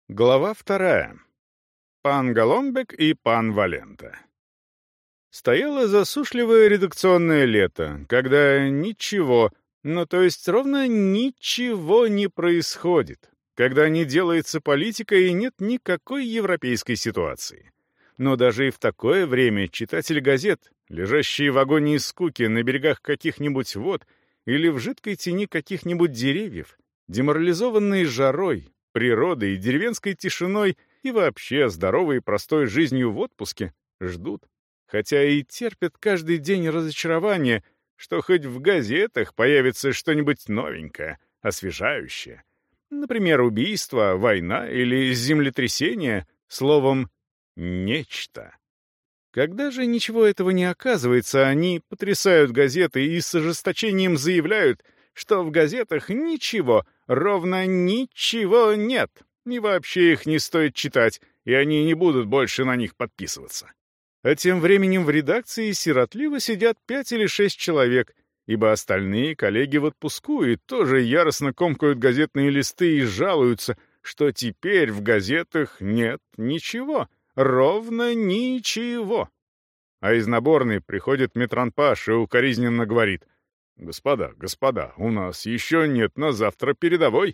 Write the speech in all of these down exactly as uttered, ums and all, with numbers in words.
Глава вторая. Пан Голомбек и пан Валента. Стояло засушливое редакционное лето, когда ничего, ну то есть ровно ничего не происходит, когда не делается политика и нет никакой европейской ситуации. Но даже и в такое время читатель газет, лежащие в агонии скуки на берегах каких-нибудь вод или в жидкой тени каких-нибудь деревьев, деморализованные жарой, природой и деревенской тишиной и вообще здоровой и простой жизнью в отпуске, ждут, хотя и терпят каждый день разочарование, что хоть в газетах появится что-нибудь новенькое, освежающее. Например, убийство, война или землетрясение, словом, нечто. Когда же ничего этого не оказывается, они потрясают газеты и с ожесточением заявляют, что в газетах ничего, ровно ничего нет, и вообще их не стоит читать, и они не будут больше на них подписываться. А тем временем в редакции сиротливо сидят пять или шесть человек, ибо остальные коллеги в отпуску и тоже яростно комкают газетные листы и жалуются, что теперь в газетах нет ничего, ровно ничего. А из наборной приходит Метранпаш и укоризненно говорит: «Господа, господа, у нас еще нет на завтра передовой.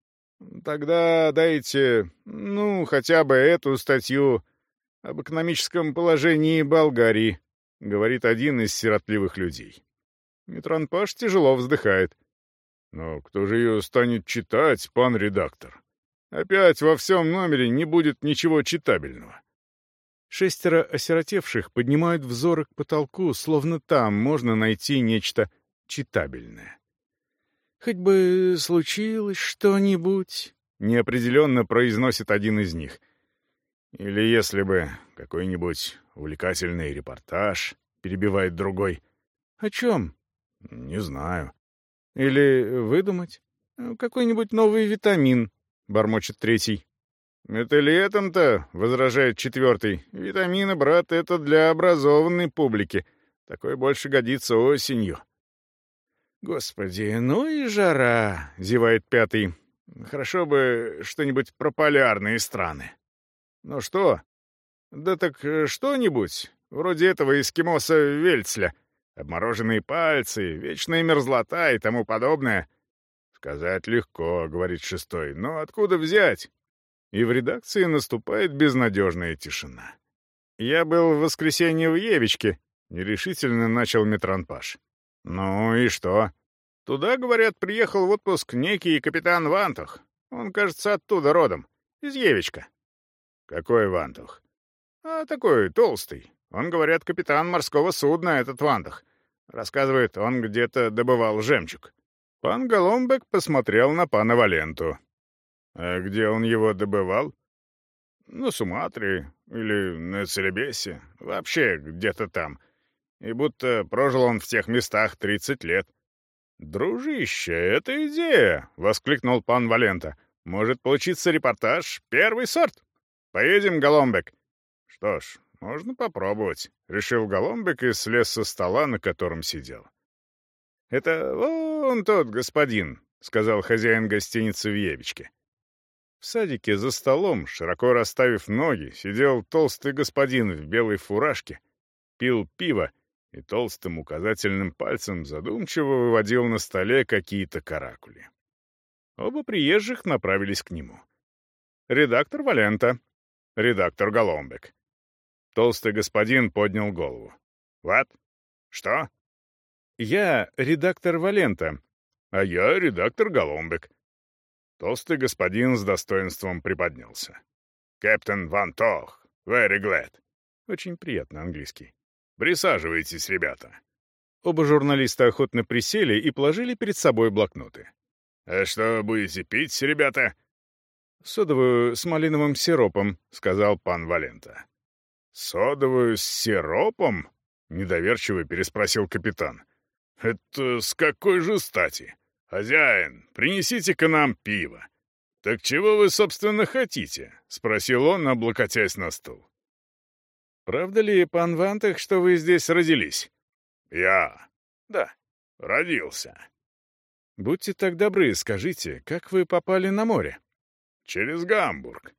Тогда дайте, ну, хотя бы эту статью об экономическом положении Болгарии», — говорит один из сиротливых людей. Метранпаш тяжело вздыхает. «Но кто же ее станет читать, пан редактор? Опять во всем номере не будет ничего читабельного». Шестеро осиротевших поднимают взоры к потолку, словно там можно найти нечто читабельное. «Хоть бы случилось что-нибудь», — неопределенно произносит один из них. «Или если бы какой-нибудь увлекательный репортаж», — перебивает другой. «О чем?» «Не знаю». «Или выдумать? Какой-нибудь новый витамин», — бормочет третий. «Это летом-то», — возражает четвертый. «Витамины, брат, это для образованной публики. Такой больше годится осенью». «Господи, ну и жара», — зевает пятый. «Хорошо бы что-нибудь про полярные страны». «Ну что?» «Да так что-нибудь, вроде этого эскимоса Вельцля. Обмороженные пальцы, вечная мерзлота и тому подобное». «Сказать легко», — говорит шестой, — «но откуда взять?» И в редакции наступает безнадежная тишина. «Я был в воскресенье в Евичке», — нерешительно начал Метранпаш. «Ну и что?» «Туда, говорят, приехал в отпуск некий капитан Вантух. Он, кажется, оттуда родом, из Евичка». «Какой Вантух?» «А такой толстый. Он, говорят, капитан морского судна, этот Вантух. Рассказывает, он где-то добывал жемчуг». Пан Голомбек посмотрел на пана Валенту. «А где он его добывал?» «На Суматре или на Целебесе. Вообще где-то там. И будто прожил он в тех местах тридцать лет». «Дружище, это идея!» — воскликнул пан Валента. «Может получиться репортаж первый сорт. Поедем, Голомбек?» «Что ж, можно попробовать», — решил Голомбек и слез со стола, на котором сидел. «Это вон тот господин», — сказал хозяин гостиницы в Евичке. В садике за столом, широко расставив ноги, сидел толстый господин в белой фуражке, пил пиво и толстым указательным пальцем задумчиво выводил на столе какие-то каракули. Оба приезжих направились к нему. Редактор Валента, редактор Голомбек. Толстый господин поднял голову. «What? Что?» «Я редактор Валента, а я редактор Голомбек». Толстый господин с достоинством приподнялся. «Кэптен Ван Тох, very glad». Очень приятно английский. «Присаживайтесь, ребята». Оба журналиста охотно присели и положили перед собой блокноты. «А что будете пить, ребята?» «Содовую с малиновым сиропом», — сказал пан Валента. «Содовую с сиропом?» — недоверчиво переспросил капитан. «Это с какой же стати? Хозяин, принесите-ка нам пиво». «Так чего вы, собственно, хотите?» — спросил он, облокотясь на стул. «Правда ли, пан Вантах, что вы здесь родились?» «Я?» «Да, родился». «Будьте так добры, скажите, как вы попали на море?» через Гамбург».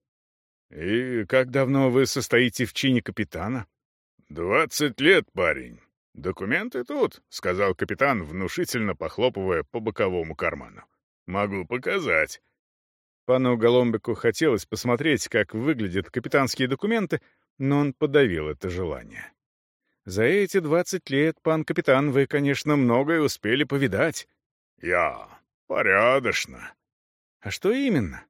«И как давно вы состоите в чине капитана?» «Двадцать лет, парень. Документы тут», — сказал капитан, внушительно похлопывая по боковому карману. «Могу показать». Пану Голомбеку хотелось посмотреть, как выглядят капитанские документы, но он подавил это желание. «За эти двадцать лет, пан капитан, вы, конечно, многое успели повидать». «Я... порядочно». «А что именно?»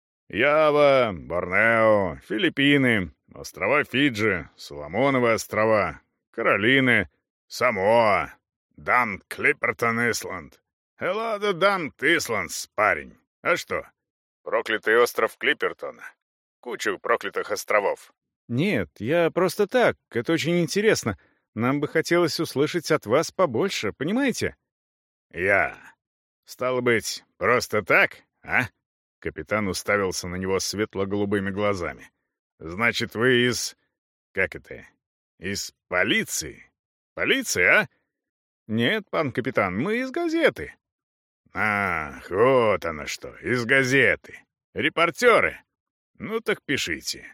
«Ява, Борнео, Филиппины, острова Фиджи, Соломоновы острова, Каролины, Самоа, Дамт Клиппертон Исланд. Эллада Дамт Исландс, парень. А что? Проклятый остров Клиппертона. Кучу проклятых островов». «Нет, я просто так. Это очень интересно. Нам бы хотелось услышать от вас побольше, понимаете?» «Я. Стало быть, просто так, а?» Капитан уставился на него светло-голубыми глазами. «Значит, вы из... как это? Из полиции? Полиции, а?» «Нет, пан капитан, мы из газеты». «Ах, вот оно что, из газеты. Репортеры. Ну так пишите.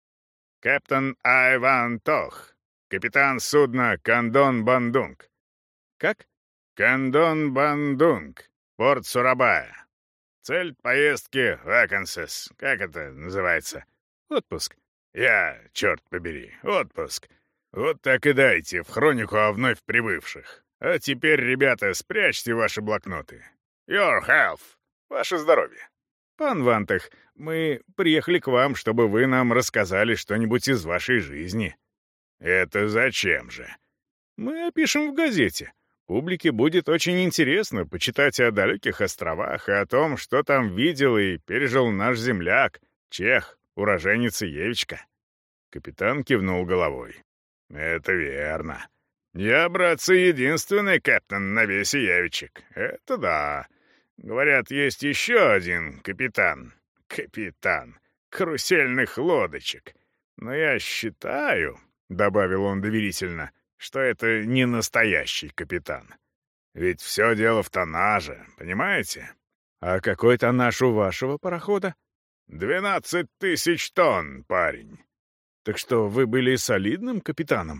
Капитан Айван Тох, капитан судна Кандон Бандунг». «Как?» «Кандон Бандунг, порт Сурабая. Цель поездки — вакансес. Как это называется? Отпуск. Я, черт побери, отпуск. Вот так и дайте в хронику о вновь прибывших. А теперь, ребята, спрячьте ваши блокноты. Your health. Ваше здоровье. Пан Вантах, мы приехали к вам, чтобы вы нам рассказали что-нибудь из вашей жизни. Это зачем же? Мы опишем в газете. Публике будет очень интересно почитать о далеких островах и о том, что там видел и пережил наш земляк, чех, уроженец Иевичка». Капитан кивнул головой. «Это верно. Я, братцы, единственный капитан на весь Иевичек. Это да. Говорят, есть еще один капитан. Капитан. Карусельных лодочек. Но я считаю, — добавил он доверительно, — что это не настоящий капитан. Ведь все дело в тоннаже, понимаете? А какой тоннаж у вашего парохода? Двенадцать тысяч тонн, парень. Так что, вы были солидным капитаном?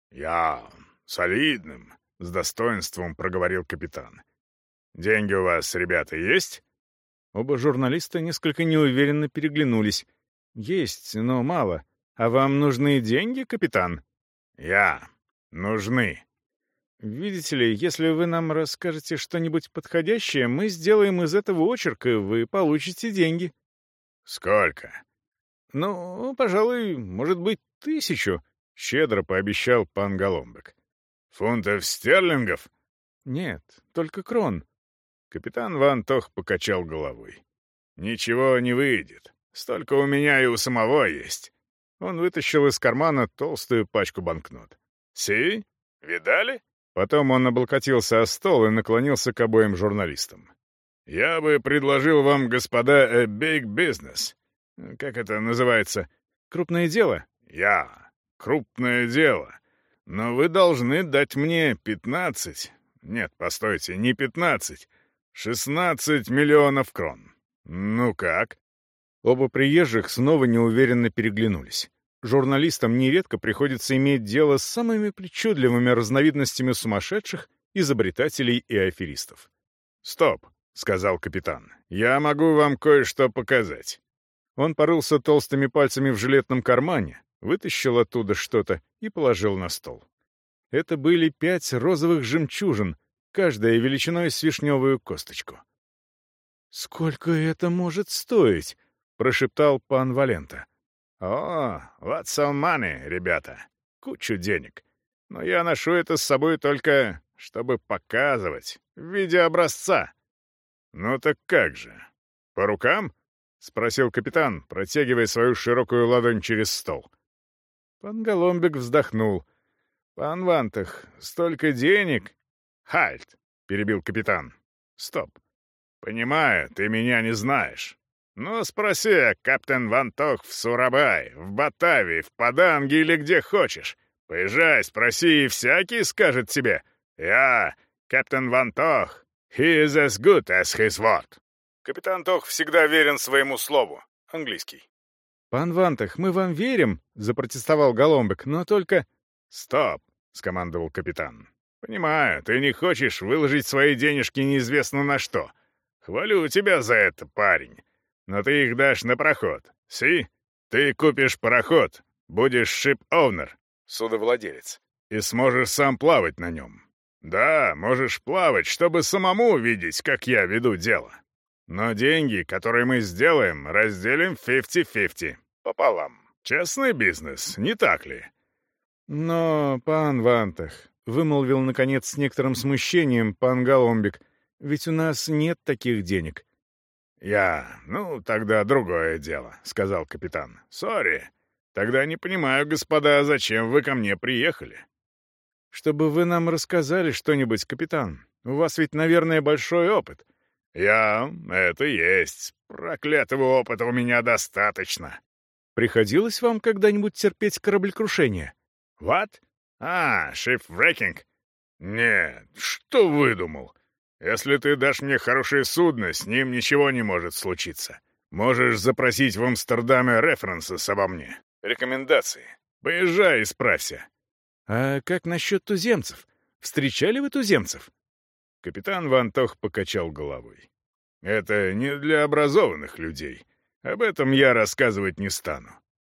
Я солидным, с достоинством проговорил капитан. Деньги у вас, ребята, есть? Оба журналиста несколько неуверенно переглянулись. Есть, но мало. А вам нужны деньги, капитан? Я... нужны. Видите ли, если вы нам расскажете что-нибудь подходящее, мы сделаем из этого очерк, и вы получите деньги. Сколько? Ну, пожалуй, может быть, тысячу, — щедро пообещал пан Голомбек. Фунтов стерлингов? Нет, только крон. Капитан Ван Тох покачал головой. Ничего не выйдет. Столько у меня и у самого есть. Он вытащил из кармана толстую пачку банкнот. «Си? Видали?» Потом он облокотился о стол и наклонился к обоим журналистам. «Я бы предложил вам, господа, a big business. Как это называется? Крупное дело?» «Я. Крупное дело. Но вы должны дать мне пятнадцать... Нет, постойте, не пятнадцать. шестнадцать миллионов крон. Ну как?» Оба приезжих снова неуверенно переглянулись. Журналистам нередко приходится иметь дело с самыми причудливыми разновидностями сумасшедших, изобретателей и аферистов. «Стоп», — сказал капитан, — «я могу вам кое-что показать». Он порылся толстыми пальцами в жилетном кармане, вытащил оттуда что-то и положил на стол. Это были пять розовых жемчужин, каждая величиной с вишневую косточку. «Сколько это может стоить?» — прошептал пан Валента. «О, lots of money, ребята. Кучу денег. Но я ношу это с собой только, чтобы показывать, в виде образца». «Ну так как же? По рукам?» — спросил капитан, протягивая свою широкую ладонь через стол. Пан Голомбек вздохнул. «Пан Вантах, столько денег...» «Хальт!» — перебил капитан. «Стоп. Понимаю, ты меня не знаешь. Ну, спроси, капитан Ван Тох в Сурабай, в Батавии, в Паданге или где хочешь. Поезжай, спроси, и всякий скажет тебе. Я, капитан Ван Тох, he is as good as his word». Капитан Тох всегда верен своему слову, английский. «Пан Вантах, мы вам верим», — запротестовал Голомбек, — «но только...» «Стоп», — скомандовал капитан. «Понимаю, ты не хочешь выложить свои денежки неизвестно на что. Хвалю тебя за это, парень. Но ты их дашь на проход. Си? Ты купишь пароход, будешь шип-оунер, судовладелец, и сможешь сам плавать на нем. Да, можешь плавать, чтобы самому увидеть, как я веду дело. Но деньги, которые мы сделаем, разделим фифти-фифти, пополам. Честный бизнес, не так ли?» «Но, пан Вантах», — вымолвил, наконец, с некоторым смущением пан Голомбек, — «ведь у нас нет таких денег». «Я... Ну, тогда другое дело», — сказал капитан. «Сори. Тогда не понимаю, господа, зачем вы ко мне приехали?» «Чтобы вы нам рассказали что-нибудь, капитан. У вас ведь, наверное, большой опыт». «Я... Это есть. Проклятого опыта у меня достаточно». «Приходилось вам когда-нибудь терпеть кораблекрушение?» «What? А, шипврекинг? Нет, что выдумал? Если ты дашь мне хорошее судно, с ним ничего не может случиться. Можешь запросить в Амстердаме референсы обо мне. Рекомендации. Поезжай и справься». «А как насчет туземцев? Встречали вы туземцев?» Капитан Вантох покачал головой. «Это не для образованных людей. Об этом я рассказывать не стану».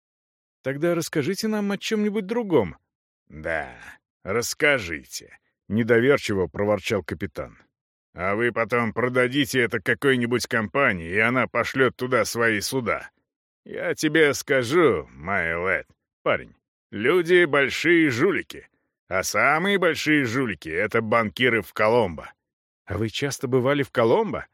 «Тогда расскажите нам о чем-нибудь другом». «Да, расскажите», — недоверчиво проворчал капитан. «А вы потом продадите это какой-нибудь компании, и она пошлет туда свои суда. Я тебе скажу, май парень, люди — большие жулики, а самые большие жулики — это банкиры в Коломбо». «А вы часто бывали в Коломбо?»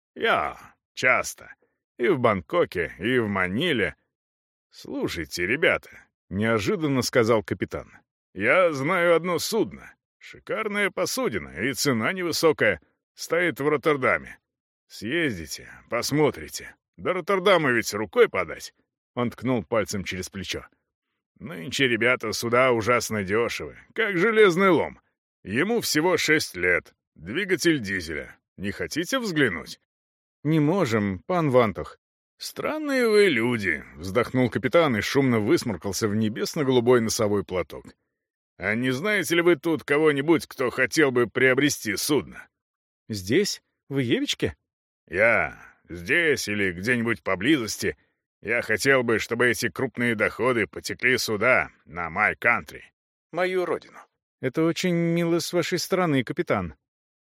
«Я часто. И в Бангкоке, и в Маниле». «Слушайте, ребята», — неожиданно сказал капитан, — «я знаю одно судно. Шикарная посудина, и цена невысокая. Стоит в Роттердаме. Съездите, посмотрите. До Роттердама ведь рукой подать». Он ткнул пальцем через плечо. «Нынче, ребята, суда ужасно дешевы, как железный лом. Ему всего шесть лет. Двигатель дизеля. Не хотите взглянуть?» «Не можем, пан Вантах». «Странные вы люди», — вздохнул капитан и шумно высморкался в небесно-голубой носовой платок. «А не знаете ли вы тут кого-нибудь, кто хотел бы приобрести судно?» «Здесь? В Иевичке?» «Я. Здесь или где-нибудь поблизости. Я хотел бы, чтобы эти крупные доходы потекли сюда, на my country, мою родину». «Это очень мило с вашей стороны, капитан».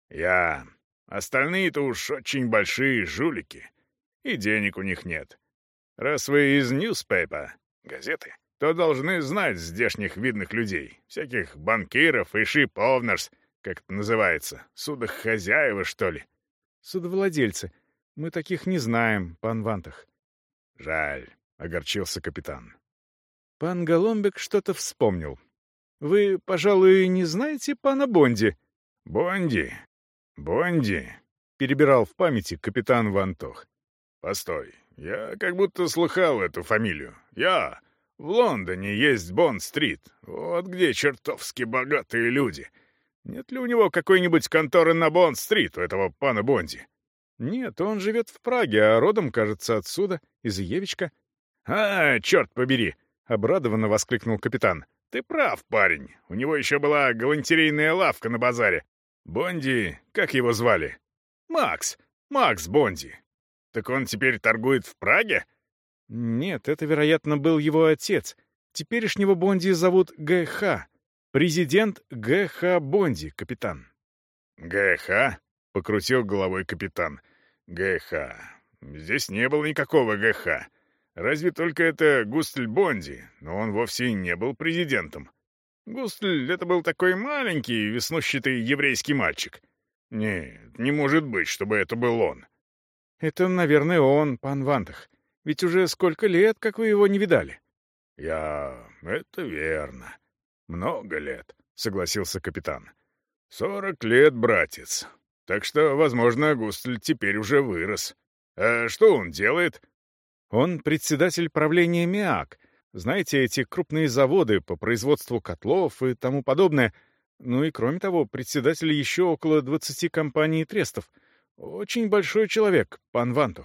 «Я. Остальные-то уж очень большие жулики. И денег у них нет. Раз вы из newspaper, газеты, то должны знать здешних видных людей, всяких банкиров и ship-owners, как это называется, судохозяева, что ли». «Судовладельцы. Мы таких не знаем, пан Вантах». «Жаль», — огорчился капитан. Пан Голомбек что-то вспомнил. «Вы, пожалуй, не знаете пана Бонди?» «Бонди? Бонди?» — перебирал в памяти капитан Вантох. «Постой, я как будто слыхал эту фамилию. Я... В Лондоне есть Бонд-стрит. Вот где чертовски богатые люди. Нет ли у него какой-нибудь конторы на Бонд-стрит, у этого пана Бонди?» «Нет, он живет в Праге, а родом, кажется, отсюда, из Иевичка». «А, черт побери!» — обрадованно воскликнул капитан. «Ты прав, парень. У него еще была галантерейная лавка на базаре. Бонди... Как его звали?» «Макс. Макс Бонди. Так он теперь торгует в Праге?» «Нет, это, вероятно, был его отец. Теперешнего Бонди зовут Г Х. Президент Г Х Бонди, капитан». «Г Х?» — покрутил головой капитан. «Г Х. Здесь не было никакого Г Х. Разве только это Густль Бонди, но он вовсе не был президентом. Густль — это был такой маленький, веснущатый еврейский мальчик. Нет, не может быть, чтобы это был он». «Это, наверное, он, пан Вантах. Ведь уже сколько лет, как вы его не видали?» «Я... Это верно. Много лет», — согласился капитан. «Сорок лет, братец. Так что, возможно, Густль теперь уже вырос. А что он делает?» «Он председатель правления МИАК. Знаете, эти крупные заводы по производству котлов и тому подобное. Ну и, кроме того, председатель еще около двадцати компаний и трестов. Очень большой человек, пан Вантух.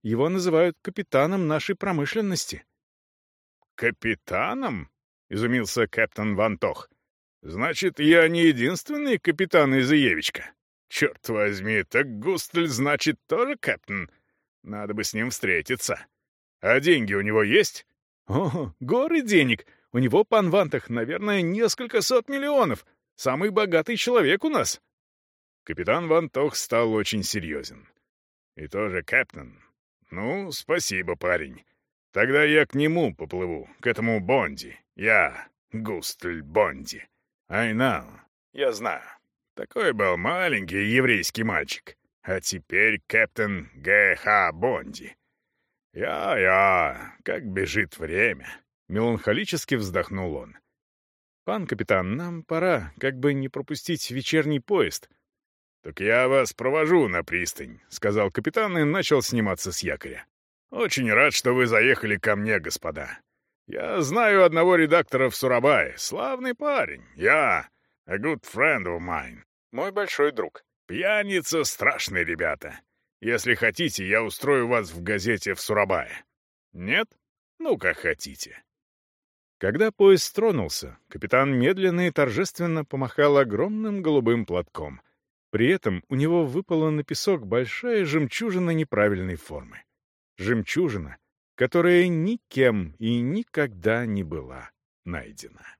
Его называют капитаном нашей промышленности». «Капитаном?» — изумился капитан Вантох. «Значит, я не единственный капитан Изыевичка? Черт возьми, так Густль, значит, тоже капитан? Надо бы с ним встретиться. А деньги у него есть?» «О, горы денег! У него, пан Вантах, наверное, несколько сот миллионов. Самый богатый человек у нас». Капитан Вантох стал очень серьезен. «И тоже капитан? Ну, спасибо, парень. Тогда я к нему поплыву, к этому Бонди. Я Густль Бонди. I know. Я знаю. Такой был маленький еврейский мальчик. А теперь капитан Г Х Бонди. Я-я, как бежит время!» Меланхолически вздохнул он. «Пан капитан, нам пора, как бы не пропустить вечерний поезд». «Так я вас провожу на пристань», — сказал капитан и начал сниматься с якоря. «Очень рад, что вы заехали ко мне, господа. Я знаю одного редактора в Сурабае. Славный парень. Я... a good friend of mine. Мой большой друг. Пьяница — страшные ребята. Если хотите, я устрою вас в газете в Сурабае. Нет? Ну, как хотите». Когда поезд тронулся, капитан медленно и торжественно помахал огромным голубым платком. При этом у него выпала на песок большая жемчужина неправильной формы. Жемчужина, которая никем и никогда не была найдена.